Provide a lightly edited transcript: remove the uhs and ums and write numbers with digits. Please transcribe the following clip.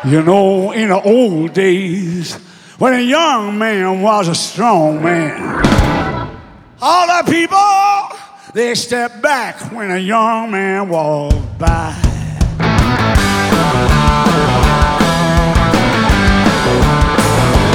You know, in the old days, when a young man was a strong man, all the people, they stepped back when a young man walked by.